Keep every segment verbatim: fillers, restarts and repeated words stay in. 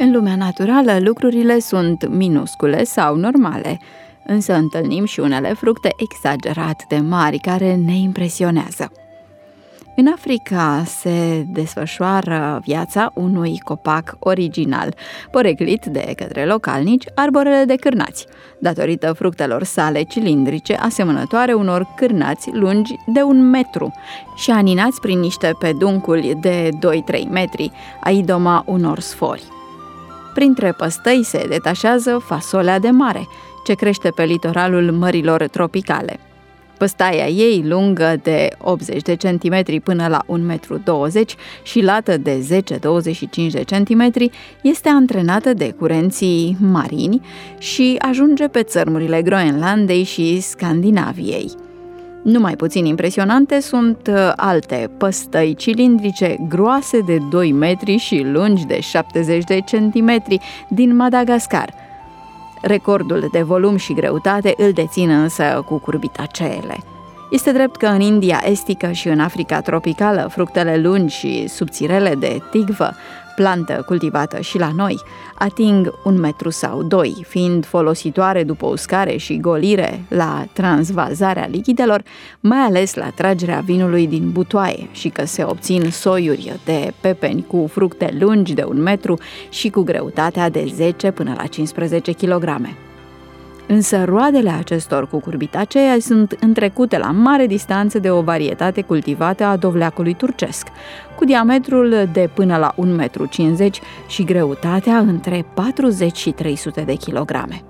În lumea naturală, lucrurile sunt minuscule sau normale, însă întâlnim și unele fructe exagerat de mari care ne impresionează. În Africa se desfășoară viața unui copac original, poreclit de către localnici arborele de cârnați, datorită fructelor sale cilindrice, asemănătoare unor cârnați lungi de un metru și aninați prin niște pedunculi de doi-trei metri, a idoma unor sfori. Printre păstăi se detașează fasolea de mare, ce crește pe litoralul mărilor tropicale. Păstaia ei, lungă de optzeci de centimetri până la un metru douăzeci și lată de zece-douăzeci și cinci de centimetri, este antrenată de curenții marini și ajunge pe țărmurile Groenlandei și Scandinaviei. Numai puțin impresionante sunt alte păstăi cilindrice groase de doi metri și lungi de șaptezeci de centimetri din Madagascar. Recordul de volum și greutate îl dețin însă cucurbitaceele. Este drept că în India estică și în Africa tropicală, fructele lungi și subțirele de tigvă, plantă cultivată și la noi, ating un metru sau doi, fiind folositoare după uscare și golire la transvazarea lichidelor, mai ales la tragerea vinului din butoaie, și că se obțin soiuri de pepeni cu fructe lungi de un metru și cu greutatea de zece până la cincisprezece kilograme. Însă roadele acestor cucurbitacee sunt întrecute la mare distanță de o varietate cultivată a dovleacului turcesc, cu diametrul de până la un metru cincizeci și greutatea între patruzeci și trei sute de kilograme.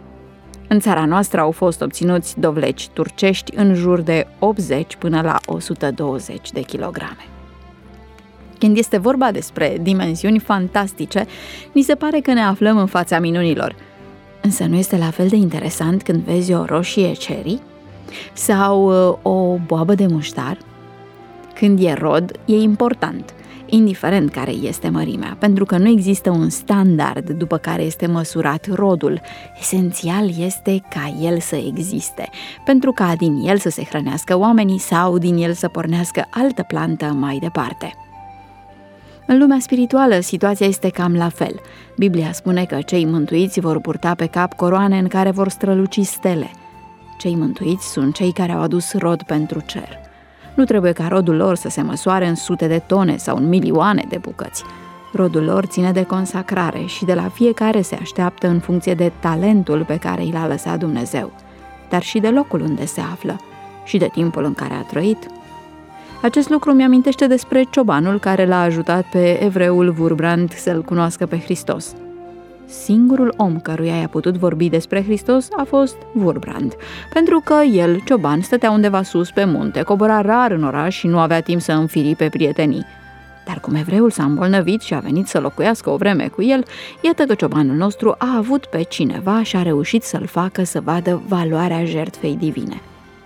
În țara noastră au fost obținuți dovleci turcești în jur de optzeci până la o sută douăzeci de kilograme. Când este vorba despre dimensiuni fantastice, ni se pare că ne aflăm în fața minunilor. Însă nu este la fel de interesant când vezi o roșie cherry sau o boabă de muștar? Când e rod, e important, indiferent care este mărimea, pentru că nu există un standard după care este măsurat rodul. Esențial este ca el să existe, pentru ca din el să se hrănească oamenii sau din el să pornească altă plantă mai departe. În lumea spirituală, situația este cam la fel. Biblia spune că cei mântuiți vor purta pe cap coroane în care vor străluci stele. Cei mântuiți sunt cei care au adus rod pentru cer. Nu trebuie ca rodul lor să se măsoare în sute de tone sau în milioane de bucăți. Rodul lor ține de consacrare și de la fiecare se așteaptă în funcție de talentul pe care i l-a lăsat Dumnezeu, dar și de locul unde se află și de timpul în care a trăit. Acest lucru mi-amintește despre ciobanul care l-a ajutat pe evreul Wurmbrand să-l cunoască pe Hristos. Singurul om căruia i-a putut vorbi despre Hristos a fost Wurmbrand, pentru că el, cioban, stătea undeva sus pe munte, cobora rar în oraș și nu avea timp să înfiripe prietenii. Dar cum evreul s-a îmbolnăvit și a venit să locuiască o vreme cu el, iată că ciobanul nostru a avut pe cineva și a reușit să-l facă să vadă valoarea jertfei divine.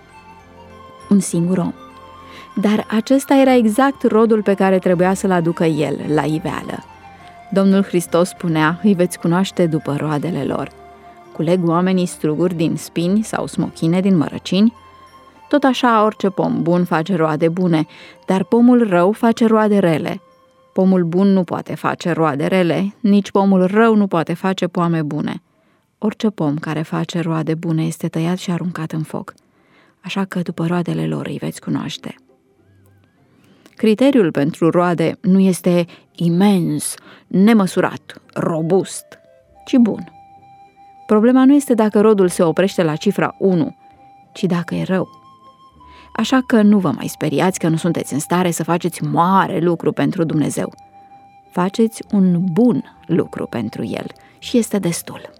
Un singur om. Dar acesta era exact rodul pe care trebuia să-l aducă el la iveală. Domnul Hristos spunea, îi veți cunoaște după roadele lor. Culeg oamenii struguri din spini sau smochine din mărăcini? Tot așa orice pom bun face roade bune, dar pomul rău face roade rele. Pomul bun nu poate face roade rele, nici pomul rău nu poate face poame bune. Orice pom care face roade bune este tăiat și aruncat în foc. Așa că după roadele lor îi veți cunoaște. Criteriul pentru roade nu este imens, nemăsurat, robust, ci bun. Problema nu este dacă rodul se oprește la cifra unu, ci dacă e rău. Așa că nu vă mai speriați că nu sunteți în stare să faceți mare lucru pentru Dumnezeu. Faceți un bun lucru pentru El și este destul.